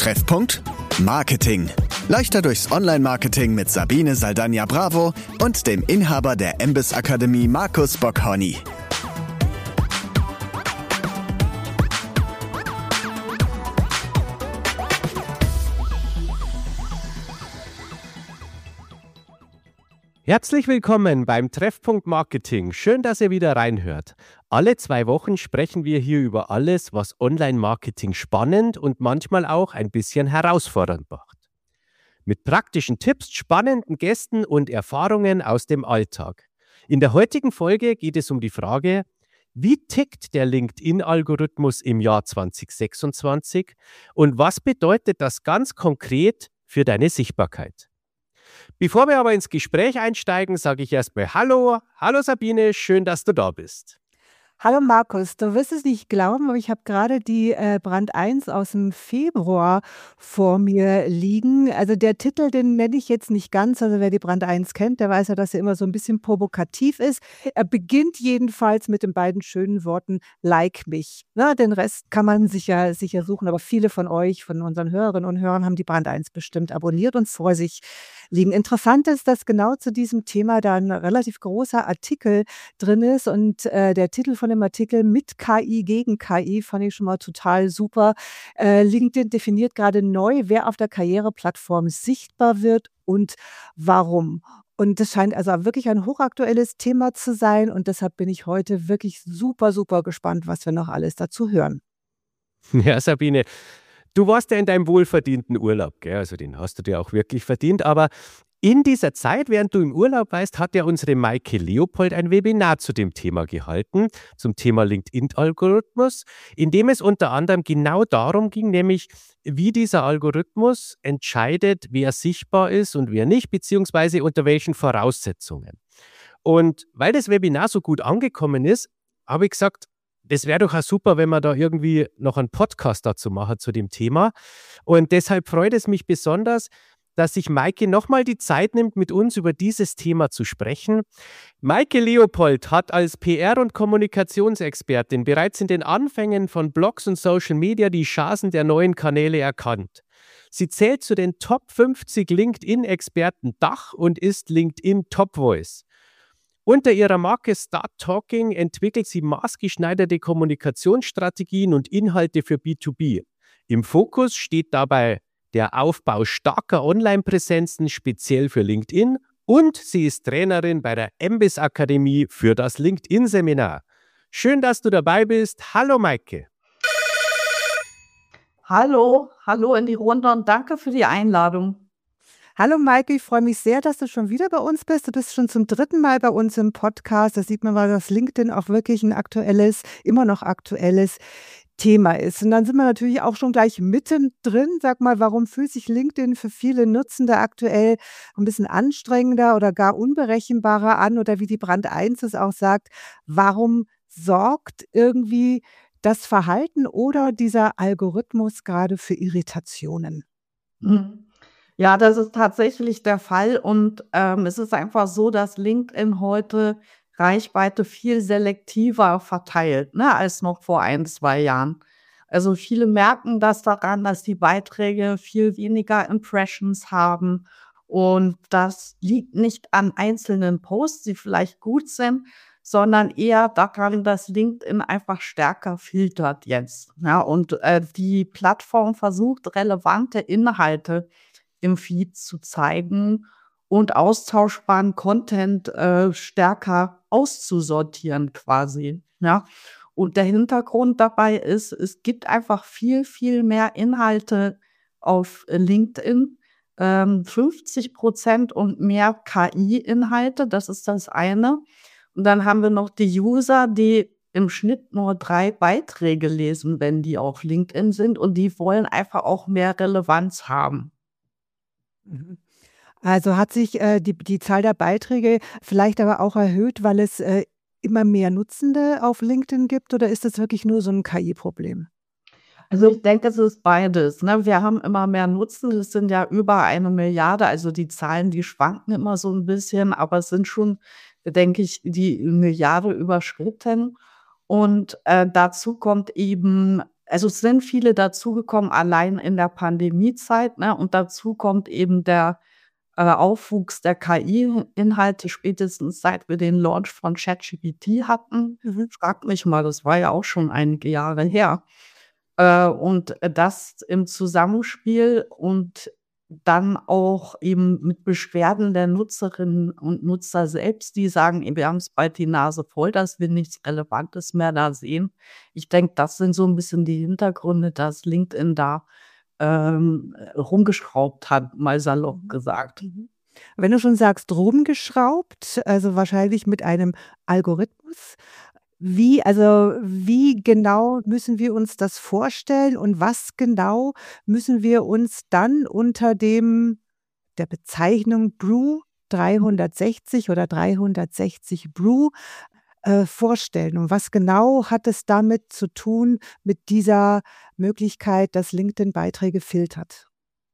Treffpunkt Marketing. Leichter durchs Online-Marketing mit Sabine Saldana-Bravo und dem Inhaber der MBIS Akademie Markus Bockhorny. Herzlich willkommen beim Treffpunkt Marketing. Schön, dass ihr wieder reinhört. Alle 2 Wochen sprechen wir hier über alles, was Online-Marketing spannend und manchmal auch ein bisschen herausfordernd macht. Mit praktischen Tipps, spannenden Gästen und Erfahrungen aus dem Alltag. In der heutigen Folge geht es um die Frage, wie tickt der LinkedIn-Algorithmus im Jahr 2026 und was bedeutet das ganz konkret für deine Sichtbarkeit? Bevor wir aber ins Gespräch einsteigen, sage ich erstmal Hallo. Hallo Sabine, schön, dass du da bist. Hallo Markus, du wirst es nicht glauben, aber ich habe gerade die Brand 1 aus dem Februar vor mir liegen. Also der Titel, den nenne ich jetzt nicht ganz. Also wer die Brand 1 kennt, der weiß ja, dass er immer so ein bisschen provokativ ist. Er beginnt jedenfalls mit den beiden schönen Worten Like mich. Na, den Rest kann man sicher suchen, aber viele von euch, von unseren Hörerinnen und Hörern, haben die Brand 1 bestimmt abonniert und vor sich liegen. Interessant ist, dass genau zu diesem Thema da ein relativ großer Artikel drin ist und der Titel von dem Artikel mit KI gegen KI fand ich schon mal total super. LinkedIn definiert gerade neu, wer auf der Karriereplattform sichtbar wird und warum. Und das scheint also wirklich ein hochaktuelles Thema zu sein und deshalb bin ich heute wirklich super, super gespannt, was wir noch alles dazu hören. Ja, Sabine, du warst ja in deinem wohlverdienten Urlaub, gell? Also den hast du dir auch wirklich verdient, aber in dieser Zeit, während du im Urlaub warst, hat ja unsere Maike Leopold ein Webinar zu dem Thema gehalten, zum Thema LinkedIn-Algorithmus, in dem es unter anderem genau darum ging, nämlich wie dieser Algorithmus entscheidet, wer sichtbar ist und wer nicht, beziehungsweise unter welchen Voraussetzungen. Und weil das Webinar so gut angekommen ist, habe ich gesagt, das wäre doch auch super, wenn wir da irgendwie noch einen Podcast dazu machen zu dem Thema. Und deshalb freut es mich besonders, dass sich Maike nochmal die Zeit nimmt, mit uns über dieses Thema zu sprechen. Maike Leopold hat als PR- und Kommunikationsexpertin bereits in den Anfängen von Blogs und Social Media die Chancen der neuen Kanäle erkannt. Sie zählt zu den Top 50 LinkedIn-Experten Dach und ist LinkedIn Top Voice. Unter ihrer Marke Start Talking entwickelt sie maßgeschneiderte Kommunikationsstrategien und Inhalte für B2B. Im Fokus steht dabei der Aufbau starker Online-Präsenzen, speziell für LinkedIn, und sie ist Trainerin bei der MBIS Akademie für das LinkedIn-Seminar. Schön, dass du dabei bist. Hallo Maike. Hallo in die Runde und danke für die Einladung. Hallo Maike, ich freue mich sehr, dass du schon wieder bei uns bist. Du bist schon zum 3. Mal bei uns im Podcast. Da sieht man mal, dass LinkedIn auch wirklich ein immer noch aktuelles Thema ist. Und dann sind wir natürlich auch schon gleich mittendrin. Sag mal, warum fühlt sich LinkedIn für viele Nutzende aktuell ein bisschen anstrengender oder gar unberechenbarer an? Oder wie die Brand 1 es auch sagt, warum sorgt irgendwie das Verhalten oder dieser Algorithmus gerade für Irritationen? Ja, das ist tatsächlich der Fall und es ist einfach so, dass LinkedIn heute Reichweite viel selektiver verteilt, ne, als noch vor 1, 2 Jahren. Also viele merken das daran, dass die Beiträge viel weniger Impressions haben und das liegt nicht an einzelnen Posts, die vielleicht gut sind, sondern eher daran, dass LinkedIn einfach stärker filtert jetzt. Ja, und die Plattform versucht, relevante Inhalte im Feed zu zeigen und austauschbaren Content stärker auszusortieren quasi. Ja. Und der Hintergrund dabei ist, es gibt einfach viel, viel mehr Inhalte auf LinkedIn, 50% und mehr KI-Inhalte, das ist das eine. Und dann haben wir noch die User, die im Schnitt nur 3 Beiträge lesen, wenn die auf LinkedIn sind und die wollen einfach auch mehr Relevanz haben. Mhm. Also hat sich die Zahl der Beiträge vielleicht aber auch erhöht, weil es immer mehr Nutzende auf LinkedIn gibt oder ist das wirklich nur so ein KI-Problem? Also ich denke, es ist beides, ne? Wir haben immer mehr Nutzende, es sind ja über 1 Milliarde, also die Zahlen, die schwanken immer so ein bisschen, aber es sind schon, denke ich, die 1 Milliarde überschritten. Und dazu kommt eben also es sind viele dazugekommen, allein in der Pandemiezeit, ne? Und dazu kommt eben der Aufwuchs der KI-Inhalte, spätestens seit wir den Launch von ChatGPT hatten. Fragt mich mal, das war ja auch schon einige Jahre her. Und das im Zusammenspiel und dann auch eben mit Beschwerden der Nutzerinnen und Nutzer selbst, die sagen: „Ey, wir haben's bald die Nase voll, dass wir nichts Relevantes mehr da sehen." Ich denke, das sind so ein bisschen die Hintergründe, dass LinkedIn da rumgeschraubt hat, mal salopp gesagt. Wenn du schon sagst, rumgeschraubt, also wahrscheinlich mit einem Algorithmus. Wie genau müssen wir uns das vorstellen und was genau müssen wir uns dann unter der Bezeichnung Brew 360 oder 360 Brew vorstellen? Und was genau hat es damit zu tun, mit dieser Möglichkeit, dass LinkedIn Beiträge filtert?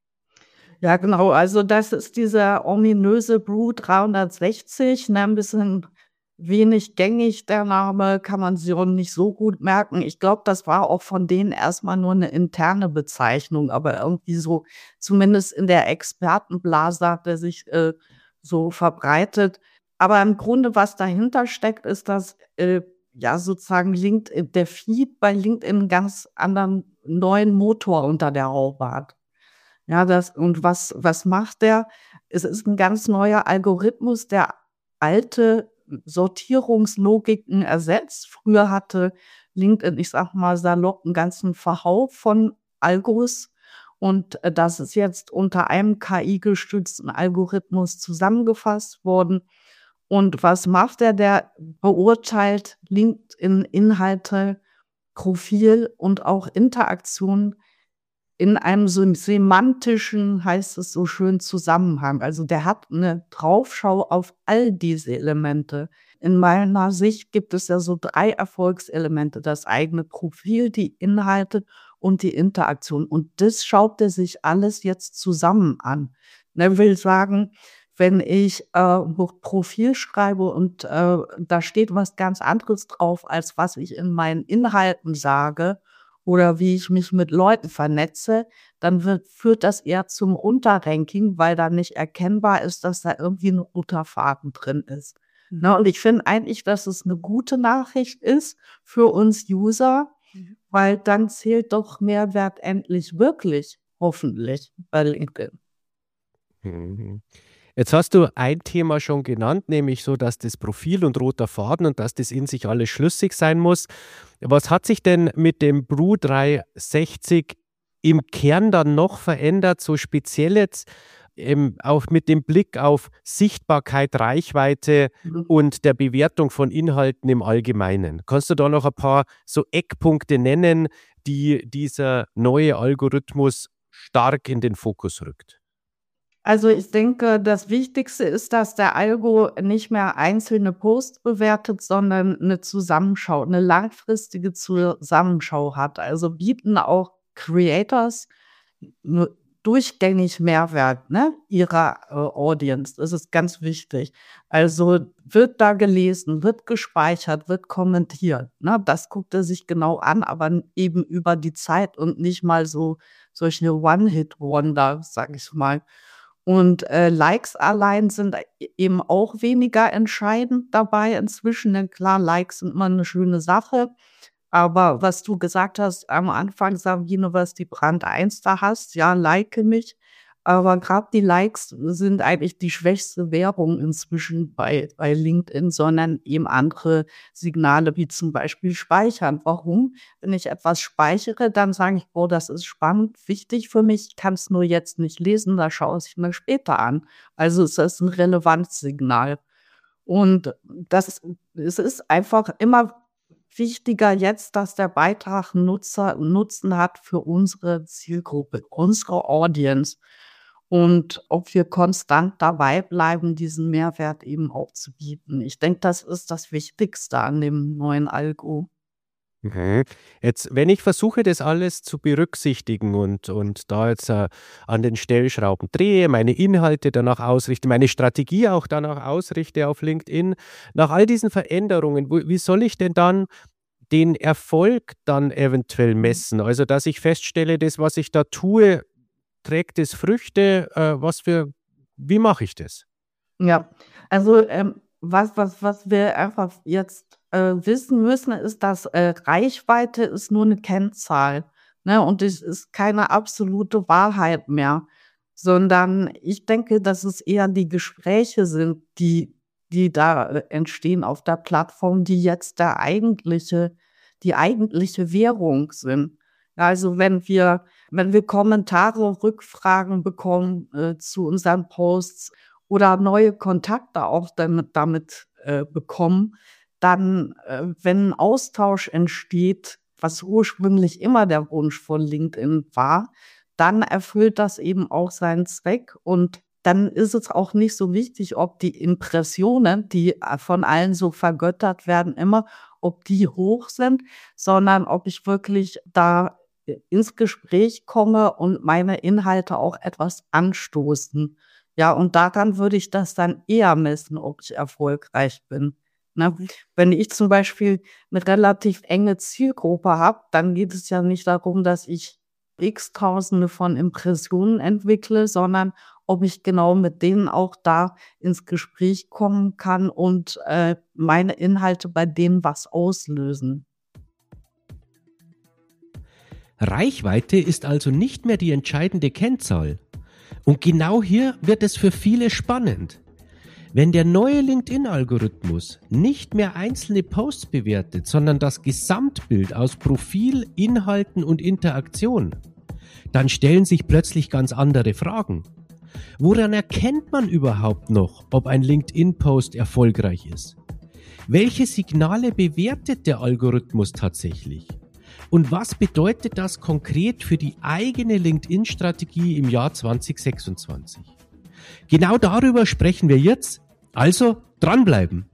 Ja, genau. Also, das ist dieser ominöse Brew 360, ne, 'n bisschen wenig gängig, der Name, kann man sich auch nicht so gut merken. Ich glaube, das war auch von denen erstmal nur eine interne Bezeichnung, aber irgendwie so zumindest in der Expertenblase hat der sich, so verbreitet. Aber im Grunde, was dahinter steckt, ist, dass, ja, sozusagen der Feed bei LinkedIn 'n ganz anderen neuen Motor unter der Haube hat. Ja, was macht der? Es ist ein ganz neuer Algorithmus, der alte Sortierungslogiken ersetzt. Früher hatte LinkedIn, ich sage mal salopp, 'n ganzen Verhau von Algos und, das ist jetzt unter einem KI-gestützten Algorithmus zusammengefasst worden. Und was macht er? Der beurteilt LinkedIn-Inhalte, Profil und auch Interaktionen in einem semantischen, heißt es so schön, Zusammenhang. Also, der hat 'ne Draufschau auf all diese Elemente. In meiner Sicht gibt es ja so 3 Erfolgselemente: das eigene Profil, die Inhalte und die Interaktion. Und das schaut er sich alles jetzt zusammen an. Ne, will sagen, wenn ich, Profil schreibe und, da steht was ganz anderes drauf, als was ich in meinen Inhalten sage oder wie ich mich mit Leuten vernetze, dann führt das eher zum Runterranking, weil dann nicht erkennbar ist, dass da irgendwie 'n roter Faden drin ist. Ne, und ich finde eigentlich, dass es 'ne gute Nachricht ist für uns User, weil dann zählt doch Mehrwert endlich wirklich, hoffentlich, bei LinkedIn. Mhm. Jetzt hast du ein Thema schon genannt, nämlich so, dass das Profil und roter Faden und dass das in sich alles schlüssig sein muss. Was hat sich denn mit dem Brew 360 im Kern dann noch verändert, so speziell jetzt auch mit dem Blick auf Sichtbarkeit, Reichweite und der Bewertung von Inhalten im Allgemeinen? Kannst du da noch ein paar so Eckpunkte nennen, die dieser neue Algorithmus stark in den Fokus rückt? Also, ich denke, das Wichtigste ist, dass der Algo nicht mehr einzelne Posts bewertet, sondern 'ne Zusammenschau, 'ne langfristige Zusammenschau hat. Also, bieten auch Creators durchgängig Mehrwert, ne, ihrer, Audience. Das ist ganz wichtig. Also, wird da gelesen, wird gespeichert, wird kommentiert, ne? Das guckt er sich genau an, aber eben über die Zeit und nicht mal so solche One-Hit-Wonder, sage ich mal. Und, Likes allein sind eben auch weniger entscheidend dabei inzwischen, denn klar, Likes sind immer 'ne schöne Sache. Aber was du gesagt hast am Anfang, Sabine, was die Brand 1 da hast, ja, like mich. Aber grad die Likes sind eigentlich die schwächste Währung inzwischen bei LinkedIn, sondern eben andere Signale wie zum Beispiel Speichern. Warum? Wenn ich etwas speichere, dann sage ich: „Boah, das ist spannend, wichtig für mich, ich kann's nur jetzt nicht lesen, das schaue ich mir später an." Also ist das 'n Relevanzsignal. Und es ist einfach immer wichtiger jetzt, dass der Beitrag Nutzen hat für unsere Zielgruppe, unsere Audience und ob wir konstant dabei bleiben, diesen Mehrwert eben auch zu bieten. Ich denke, das ist das Wichtigste an dem neuen Algo. Mhm. Jetzt, wenn ich versuche, das alles zu berücksichtigen und da jetzt an den Stellschrauben drehe, meine Inhalte danach ausrichte, meine Strategie auch danach ausrichte auf LinkedIn, nach all diesen Veränderungen, wie soll ich denn dann den Erfolg dann eventuell messen? Also, dass ich feststelle, das, was ich da tue, trägt es Früchte? Wie mache ich das? Ja, also, was wir einfach jetzt, wissen müssen, ist, dass, Reichweite ist nur eine Kennzahl, ne? Und es ist keine absolute Wahrheit mehr, sondern ich denke, dass es eher die Gespräche sind, die da, entstehen auf der Plattform, die jetzt die eigentliche Währung sind. Ja, also, wenn wir Kommentare, Rückfragen bekommen, zu unseren Posts oder neue Kontakte auch damit bekommen, dann, wenn 'n Austausch entsteht, was ursprünglich immer der Wunsch von LinkedIn war, dann erfüllt das eben auch seinen Zweck und dann ist es auch nicht so wichtig, ob die Impressionen, die, von allen so vergöttert werden immer, ob die hoch sind, sondern ob ich wirklich da, ins Gespräch komme und meine Inhalte auch etwas anstoßen. Ja, und daran würde ich das dann eher messen, ob ich erfolgreich bin, ne? Wenn ich zum Beispiel 'ne relativ enge Zielgruppe habe, dann geht es ja nicht darum, dass ich X Tausende von Impressionen entwickle, sondern ob ich genau mit denen auch da ins Gespräch kommen kann und, meine Inhalte bei denen was auslösen. Reichweite ist also nicht mehr die entscheidende Kennzahl. Und genau hier wird es für viele spannend. Wenn der neue LinkedIn-Algorithmus nicht mehr einzelne Posts bewertet, sondern das Gesamtbild aus Profil, Inhalten und Interaktion, dann stellen sich plötzlich ganz andere Fragen. Woran erkennt man überhaupt noch, ob ein LinkedIn-Post erfolgreich ist? Welche Signale bewertet der Algorithmus tatsächlich? Und was bedeutet das konkret für die eigene LinkedIn-Strategie im Jahr 2026? Genau darüber sprechen wir jetzt. Also dranbleiben.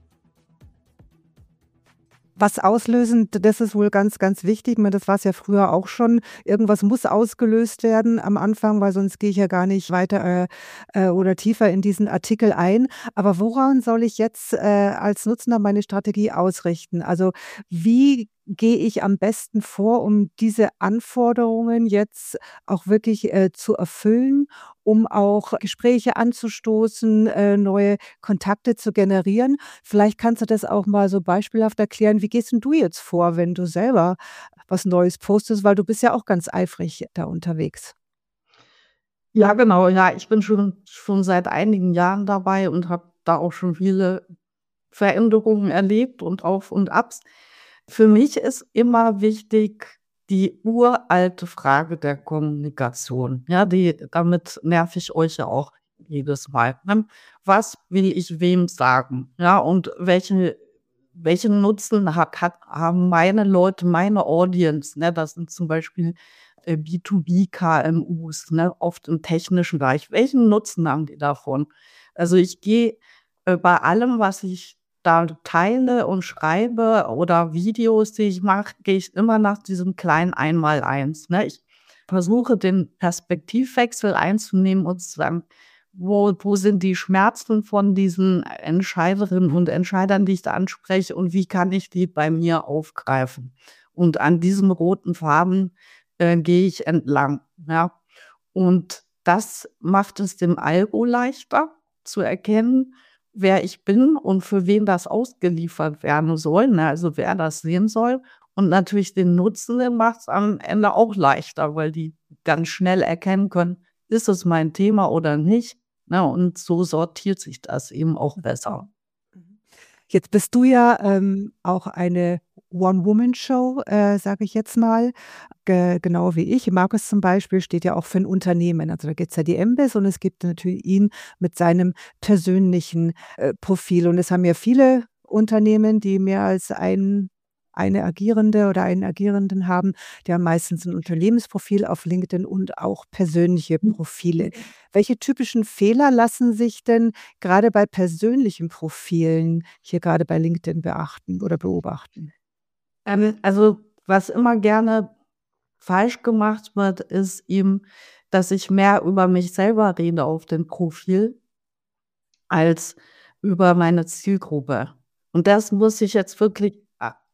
Was auslösen, das ist wohl ganz, ganz wichtig. Ich meine, das war es ja früher auch schon. Irgendwas muss ausgelöst werden am Anfang, weil sonst gehe ich ja gar nicht weiter oder tiefer in diesen Artikel ein. Aber woran soll ich jetzt als Nutzender meine Strategie ausrichten? Also wie gehe ich am besten vor, um diese Anforderungen jetzt auch wirklich zu erfüllen, um auch Gespräche anzustoßen, neue Kontakte zu generieren? Vielleicht kannst du das auch mal so beispielhaft erklären. Wie gehst 'n du jetzt vor, wenn du selber was Neues postest? Weil du bist ja auch ganz eifrig da unterwegs. Ja, genau, ja, ich bin schon seit einigen Jahren dabei und habe da auch schon viele Veränderungen erlebt und Auf und Abs. Für mich ist immer wichtig die uralte Frage der Kommunikation. Ja, damit nerv ich euch ja auch jedes Mal, ne? Was will ich wem sagen? Ja, und welchen Nutzen haben meine Leute, meine Audience, ne? Das sind zum Beispiel, B2B-KMUs, ne, oft im technischen Bereich. Welchen Nutzen haben die davon? Also, ich gehe, bei allem, was ich da teile und schreibe oder Videos, die ich mache, gehe ich immer nach diesem kleinen Einmaleins, ne? Ich versuche, den Perspektivwechsel einzunehmen und zu sagen: „Wo sind die Schmerzen von diesen Entscheiderinnen und Entscheidern, die ich da anspreche und wie kann ich die bei mir aufgreifen?“ Und an diesem roten Faden, gehe ich entlang, ja? Und das macht es dem Algo leichter zu erkennen, wer ich bin und für wen das ausgeliefert werden soll, ne, also wer das sehen soll. Und natürlich den Nutzenden macht's am Ende auch leichter, weil die ganz schnell erkennen können, ist es mein Thema oder nicht, ne? Und so sortiert sich das eben auch besser. Jetzt bist du ja auch eine One-Woman-Show, sage ich jetzt mal, genau wie ich. Markus zum Beispiel steht ja auch für ein Unternehmen. Also da gibt es ja die MBIS und es gibt natürlich ihn mit seinem persönlichen Profil. Und es haben ja viele Unternehmen, die mehr als eine Agierende oder einen Agierenden haben. Die haben meistens ein Unternehmensprofil auf LinkedIn und auch persönliche Profile. Welche typischen Fehler lassen sich denn gerade bei persönlichen Profilen hier gerade bei LinkedIn beachten oder beobachten? Also, was immer gerne falsch gemacht wird, ist eben, dass ich mehr über mich selber rede auf dem Profil als über meine Zielgruppe. Und das muss ich jetzt wirklich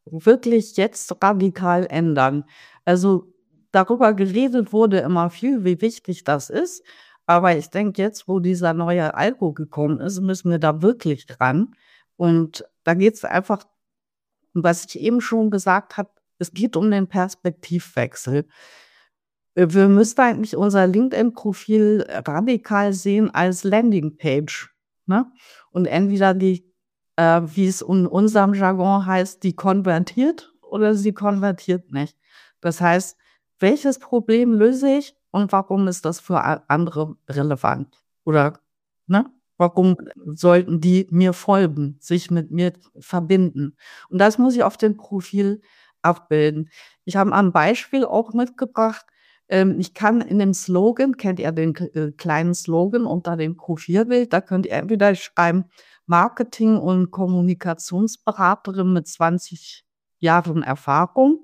wirklich jetzt radikal ändern. Also darüber geredet wurde immer viel, wie wichtig das ist. Aber ich denke, jetzt, wo dieser neue Algo gekommen ist, müssen wir da wirklich ran. Und da geht es einfach, was ich eben schon gesagt habe, es geht um den Perspektivwechsel. Wir müssten eigentlich unser LinkedIn-Profil radikal sehen als Landingpage. Ne? Und entweder die, wie es in unserem Jargon heißt, die konvertiert oder sie konvertiert nicht. Das heißt, welches Problem löse ich und warum ist das für andere relevant? Oder ne? Warum sollten die mir folgen, sich mit mir verbinden? Und das muss ich auf dem Profil abbilden. Ich habe ein Beispiel auch mitgebracht. Ich kann in dem Slogan, kennt ihr den kleinen Slogan unter dem Profilbild, da könnt ihr entweder schreiben, Marketing- und Kommunikationsberaterin mit 20 Jahren Erfahrung,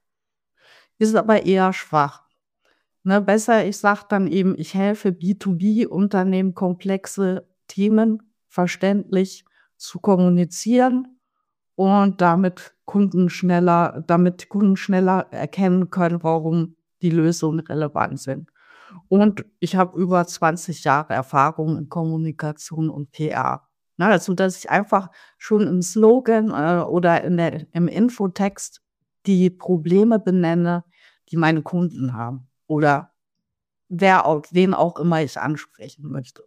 ist aber eher schwach. Ne, besser, ich sage dann eben, ich helfe B2B-Unternehmen, komplexe Themen verständlich zu kommunizieren und damit Kunden schneller erkennen können, warum die Lösungen relevant sind. Und ich habe über 20 Jahre Erfahrung in Kommunikation und PR. Ne, also, dass ich einfach schon im Slogan oder im Infotext die Probleme benenne, die meine Kunden haben oder wen auch immer ich ansprechen möchte.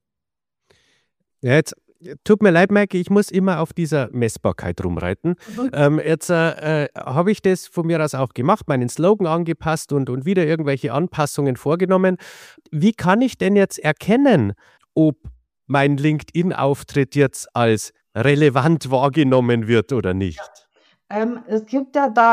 Ja, jetzt tut mir leid, Maike, ich muss immer auf dieser Messbarkeit rumreiten. Jetzt habe ich das von mir aus auch gemacht, meinen Slogan angepasst und wieder irgendwelche Anpassungen vorgenommen. Wie kann ich denn jetzt erkennen, ob mein LinkedIn-Auftritt jetzt als relevant wahrgenommen wird oder nicht? Es gibt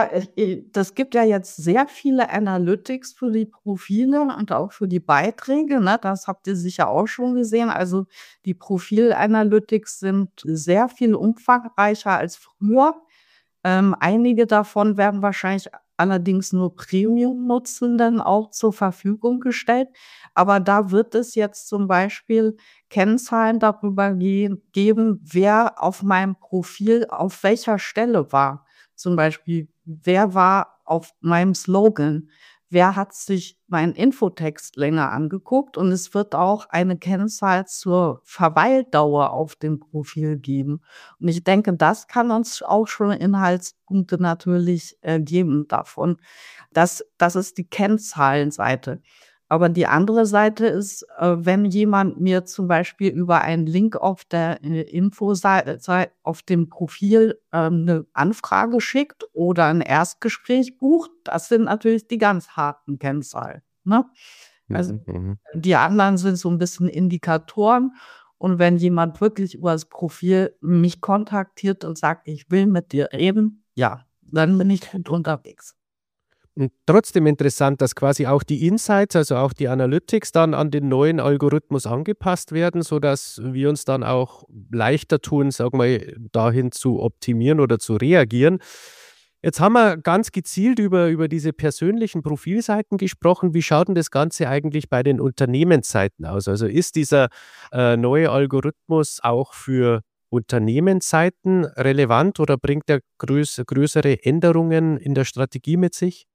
ja jetzt sehr viele Analytics für die Profile und auch für die Beiträge, ne? Das habt ihr sicher auch schon gesehen. Also die Profil-Analytics sind sehr viel umfangreicher als früher. Einige davon werden wahrscheinlich allerdings nur Premium-Nutzenden auch zur Verfügung gestellt. Aber da wird es jetzt zum Beispiel Kennzahlen darüber geben, wer auf meinem Profil auf welcher Stelle war. Zum Beispiel, wer war auf meinem Slogan? Wer hat sich meinen Infotext länger angeguckt? Und es wird auch eine Kennzahl zur Verweildauer auf dem Profil geben. Und ich denke, das kann uns auch schon Inhaltspunkte natürlich geben davon. Das ist die Kennzahlenseite. Aber die andere Seite ist, wenn jemand mir zum Beispiel über einen Link auf der Infoseite, auf dem Profil eine Anfrage schickt oder ein Erstgespräch bucht, das sind natürlich die ganz harten Kennzahlen. Ne? Also die anderen sind so ein bisschen Indikatoren. Und wenn jemand wirklich über das Profil mich kontaktiert und sagt, ich will mit dir reden, ja, dann bin ich gut unterwegs. Und trotzdem interessant, dass quasi auch die Insights, also auch die Analytics dann an den neuen Algorithmus angepasst werden, sodass wir uns dann auch leichter tun, sagen wir, dahin zu optimieren oder zu reagieren. Jetzt haben wir ganz gezielt über diese persönlichen Profilseiten gesprochen. Wie schaut denn das Ganze eigentlich bei den Unternehmensseiten aus? Also ist dieser neue Algorithmus auch für Unternehmensseiten relevant oder bringt er größere Änderungen in der Strategie mit sich?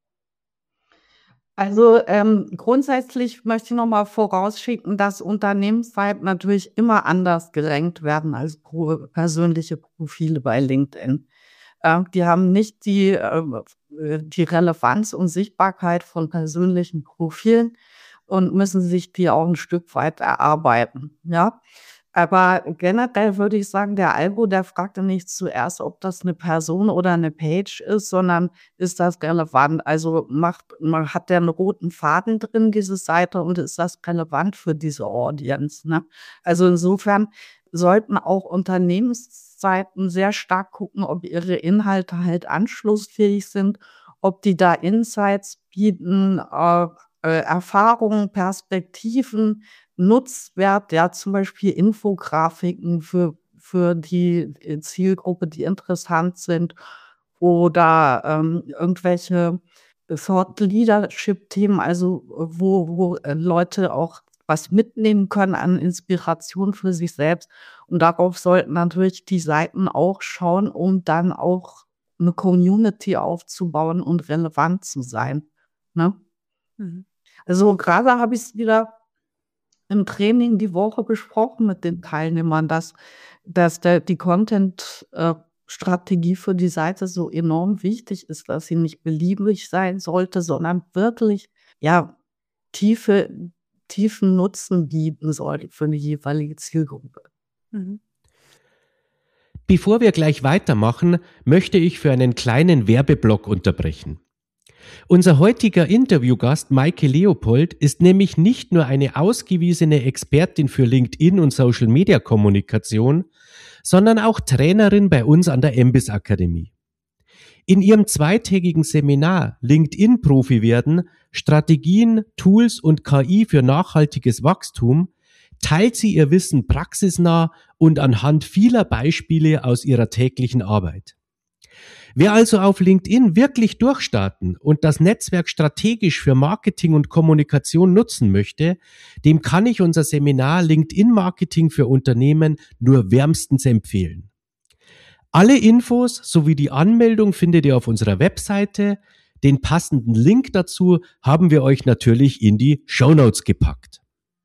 Also grundsätzlich möchte ich nochmal vorausschicken, dass Unternehmensseiten natürlich immer anders gerankt werden als persönliche Profile bei LinkedIn. Die haben nicht die Relevanz und Sichtbarkeit von persönlichen Profilen und müssen sich die auch ein Stück weit erarbeiten. Ja? Aber generell würde ich sagen, der Algo, der fragte nicht zuerst, ob das eine Person oder eine Page ist, sondern ist das relevant? Also hat der einen roten Faden drin, diese Seite, und ist das relevant für diese Audience? Ne? Also insofern sollten auch Unternehmensseiten sehr stark gucken, ob ihre Inhalte halt anschlussfähig sind, ob die da Insights bieten, Erfahrungen, Perspektiven, Nutzwert, ja, zum Beispiel Infografiken für die Zielgruppe, die interessant sind, oder irgendwelche Thought Leadership-Themen, also wo Leute auch was mitnehmen können an Inspiration für sich selbst. Und darauf sollten natürlich die Seiten auch schauen, um dann auch eine Community aufzubauen und relevant zu sein. Ne? Mhm. Also gerade habe ich es wieder im Training die Woche besprochen mit den Teilnehmern, dass die Content-Strategie für die Seite so enorm wichtig ist, dass sie nicht beliebig sein sollte, sondern wirklich tiefen Nutzen bieten sollte für die jeweilige Zielgruppe. Mhm. Bevor wir gleich weitermachen, möchte ich für einen kleinen Werbeblock unterbrechen. Unser heutiger Interviewgast Maike Leopold ist nämlich nicht nur eine ausgewiesene Expertin für LinkedIn und Social-Media-Kommunikation, sondern auch Trainerin bei uns an der MBIS Akademie. In ihrem zweitägigen Seminar LinkedIn-Profi werden, Strategien, Tools und KI für nachhaltiges Wachstum teilt sie ihr Wissen praxisnah und anhand vieler Beispiele aus ihrer täglichen Arbeit. Wer also auf LinkedIn wirklich durchstarten und das Netzwerk strategisch für Marketing und Kommunikation nutzen möchte, dem kann ich unser Seminar LinkedIn Marketing für Unternehmen nur wärmstens empfehlen. Alle Infos sowie die Anmeldung findet ihr auf unserer Webseite. Den passenden Link dazu haben wir euch natürlich in die Shownotes gepackt.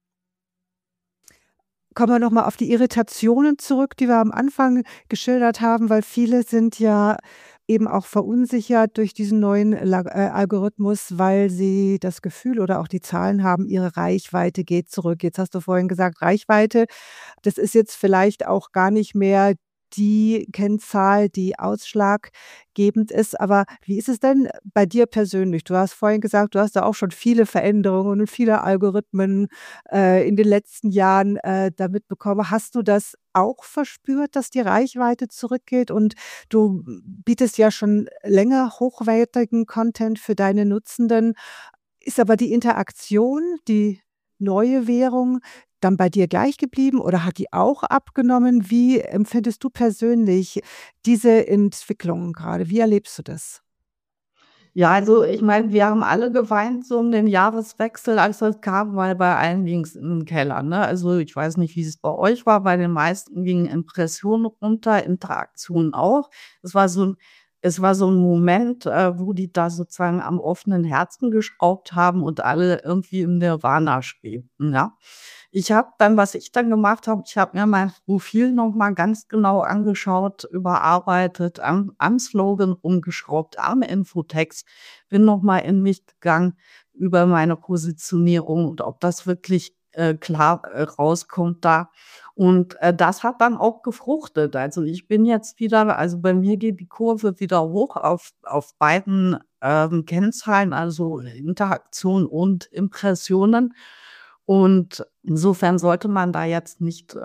Kommen wir nochmal auf die Irritationen zurück, die wir am Anfang geschildert haben, weil viele sind ja eben auch verunsichert durch diesen neuen Algorithmus, weil sie das Gefühl oder auch die Zahlen haben, ihre Reichweite geht zurück. Jetzt hast du vorhin gesagt, Reichweite, das ist jetzt vielleicht auch gar nicht mehr die Kennzahl, die ausschlaggebend ist. Aber wie ist es denn bei dir persönlich? Du hast vorhin gesagt, du hast da auch schon viele Veränderungen und viele Algorithmen in den letzten Jahren da mitbekommen. Hast du das auch verspürt, dass die Reichweite zurückgeht? Und du bietest ja schon länger hochwertigen Content für deine Nutzenden. Ist aber die Interaktion, die neue Währung, dann bei dir gleich geblieben oder hat die auch abgenommen? Wie empfindest du persönlich diese Entwicklungen gerade? Wie erlebst du das? Ja, also ich meine, wir haben alle geweint so um den Jahreswechsel, als das kam, weil bei allen ging es in den Keller. Ne? Also ich weiß nicht, wie es bei euch war. Bei den meisten gingen Impressionen runter, Interaktionen auch. Es war so ein Moment, wo die da sozusagen am offenen Herzen geschraubt haben und alle irgendwie im Nirvana schwebten. Ja? Was ich dann gemacht habe, ich habe mir mein Profil nochmal ganz genau angeschaut, überarbeitet, am Slogan umgeschraubt, am Infotext, bin nochmal in mich gegangen über meine Positionierung und ob das wirklich klar rauskommt da. Und das hat dann auch gefruchtet. Also ich bin jetzt wieder, also bei mir geht die Kurve wieder hoch auf beiden Kennzahlen, also Interaktion und Impressionen. Und insofern sollte man da jetzt nicht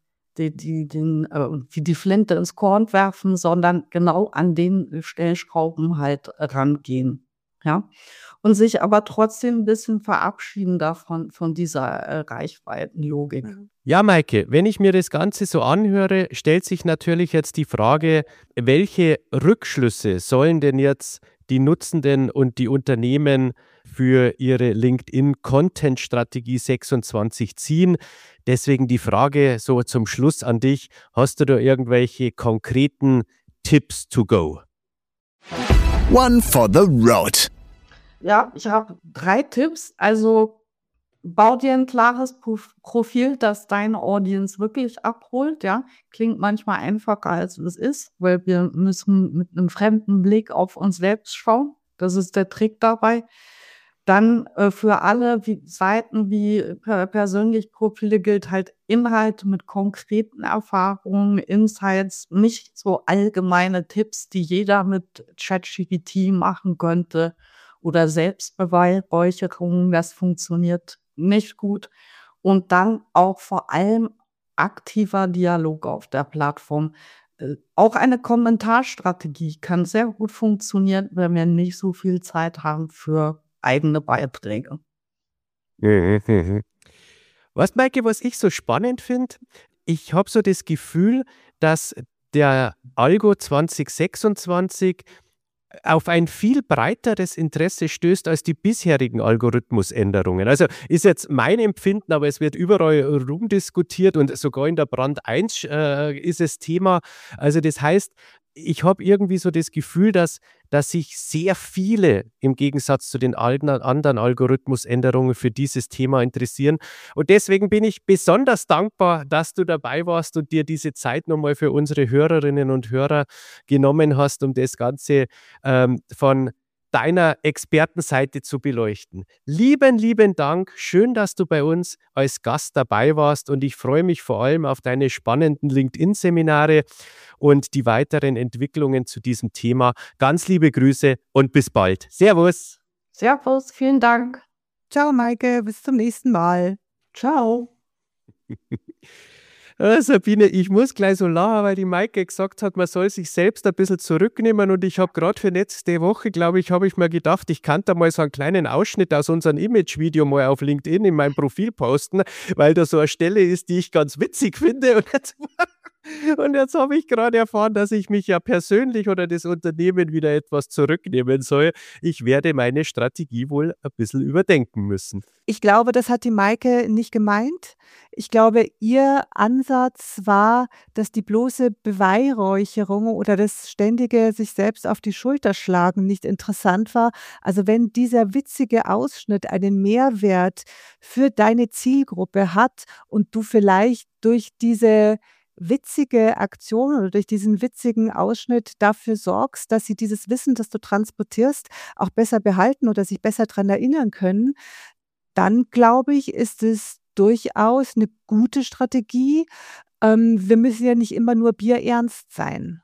wie die Flinte ins Korn werfen, sondern genau an den Stellschrauben halt rangehen. Ja? Und sich aber trotzdem ein bisschen verabschieden davon, von dieser Reichweitenlogik. Ja, Maike, wenn ich mir das Ganze so anhöre, stellt sich natürlich jetzt die Frage, welche Rückschlüsse sollen denn jetzt die Nutzenden und die Unternehmen für ihre LinkedIn-Content-Strategie 26 ziehen? Deswegen die Frage so zum Schluss an dich. Hast du da irgendwelche konkreten Tipps to go? One for the road. Ja, ich habe 3 Tipps. Also bau dir ein klares Profil, das deine Audience wirklich abholt. Ja, klingt manchmal einfacher, als es ist, weil wir müssen mit einem fremden Blick auf uns selbst schauen. Das ist der Trick dabei. Dann für alle Seiten wie persönliche Profile gilt halt Inhalte mit konkreten Erfahrungen, Insights, nicht so allgemeine Tipps, die jeder mit ChatGPT machen könnte oder Selbstbeweihräucherung, das funktioniert nicht gut. Und dann auch vor allem aktiver Dialog auf der Plattform. Auch eine Kommentarstrategie kann sehr gut funktionieren, wenn wir nicht so viel Zeit haben für eigene Beiträge. Weißt du, Maike, was ich so spannend finde? Ich habe so das Gefühl, dass der Algo 2026 auf ein viel breiteres Interesse stößt als die bisherigen Algorithmusänderungen. Also ist jetzt mein Empfinden, aber es wird überall rumdiskutiert und sogar in der Brand 1 ist es Thema. Also das heißt, ich habe irgendwie so das Gefühl, dass sich sehr viele im Gegensatz zu den anderen Algorithmusänderungen für dieses Thema interessieren. Und deswegen bin ich besonders dankbar, dass du dabei warst und dir diese Zeit nochmal für unsere Hörerinnen und Hörer genommen hast, um das Ganze von deiner Expertenseite zu beleuchten. Lieben Dank. Schön, dass du bei uns als Gast dabei warst und ich freue mich vor allem auf deine spannenden LinkedIn-Seminare und die weiteren Entwicklungen zu diesem Thema. Ganz liebe Grüße und bis bald. Servus. Servus, vielen Dank. Ciao, Maike, bis zum nächsten Mal. Ciao. Sabine, ich muss gleich so lachen, weil die Maike gesagt hat, man soll sich selbst ein bisschen zurücknehmen und ich habe gerade für nächste Woche, glaube ich, habe ich mir gedacht, ich kann da mal so einen kleinen Ausschnitt aus unserem Image-Video mal auf LinkedIn in meinem Profil posten, weil da so eine Stelle ist, die ich ganz witzig finde und jetzt habe ich gerade erfahren, dass ich mich ja persönlich oder das Unternehmen wieder etwas zurücknehmen soll. Ich werde meine Strategie wohl ein bisschen überdenken müssen. Ich glaube, das hat die Maike nicht gemeint. Ich glaube, ihr Ansatz war, dass die bloße Beweihräucherung oder das ständige sich selbst auf die Schulter schlagen nicht interessant war. Also wenn dieser witzige Ausschnitt einen Mehrwert für deine Zielgruppe hat und du vielleicht durch diese witzige Aktion oder durch diesen witzigen Ausschnitt dafür sorgst, dass sie dieses Wissen, das du transportierst, auch besser behalten oder sich besser daran erinnern können, dann glaube ich, ist es durchaus eine gute Strategie. Wir müssen ja nicht immer nur bierernst sein.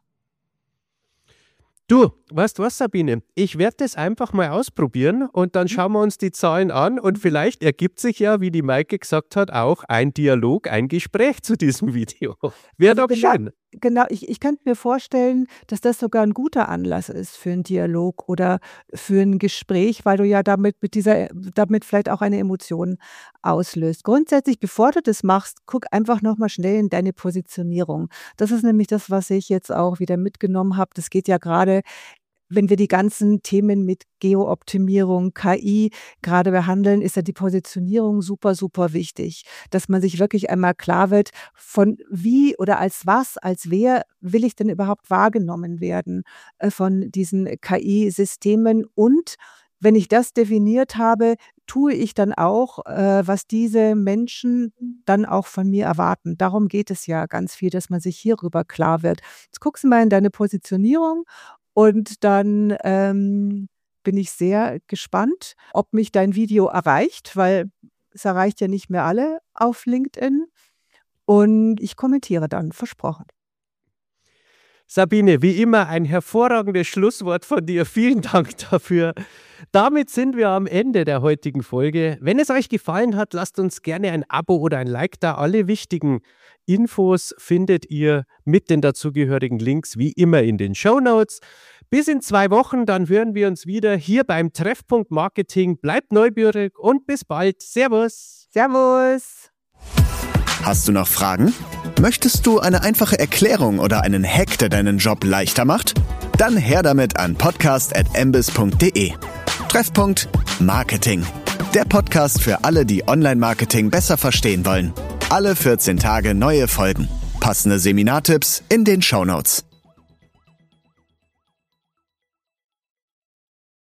Du, weißt du was, Sabine? Ich werde das einfach mal ausprobieren und dann schauen wir uns die Zahlen an und vielleicht ergibt sich ja, wie die Maike gesagt hat, auch ein Dialog, ein Gespräch zu diesem Video. Wäre doch schön. Genau, ich könnte mir vorstellen, dass das sogar ein guter Anlass ist für einen Dialog oder für ein Gespräch, weil du ja damit vielleicht auch eine Emotion auslöst. Grundsätzlich, bevor du das machst, guck einfach nochmal schnell in deine Positionierung. Das ist nämlich das, was ich jetzt auch wieder mitgenommen habe. Das geht ja gerade, wenn wir die ganzen Themen mit Geo-Optimierung, KI gerade behandeln, ist ja die Positionierung super, super wichtig, dass man sich wirklich einmal klar wird, von wie oder als was, als wer will ich denn überhaupt wahrgenommen werden von diesen KI-Systemen und wenn ich das definiert habe, tue ich dann auch, was diese Menschen dann auch von mir erwarten. Darum geht es ja ganz viel, dass man sich hierüber klar wird. Jetzt guckst du mal in deine Positionierung und dann bin ich sehr gespannt, ob mich dein Video erreicht, weil es erreicht ja nicht mehr alle auf LinkedIn. Und ich kommentiere dann, versprochen. Sabine, wie immer ein hervorragendes Schlusswort von dir. Vielen Dank dafür. Damit sind wir am Ende der heutigen Folge. Wenn es euch gefallen hat, lasst uns gerne ein Abo oder ein Like da. Alle wichtigen Infos findet ihr mit den dazugehörigen Links wie immer in den Shownotes. Bis in 2 Wochen, dann hören wir uns wieder hier beim Treffpunkt Marketing. Bleibt neugierig und bis bald. Servus. Servus. Hast du noch Fragen? Möchtest du eine einfache Erklärung oder einen Hack, der deinen Job leichter macht? Dann her damit an podcast@embis.de. Treffpunkt Marketing. Der Podcast für alle, die Online-Marketing besser verstehen wollen. Alle 14 Tage neue Folgen. Passende Seminartipps in den Shownotes.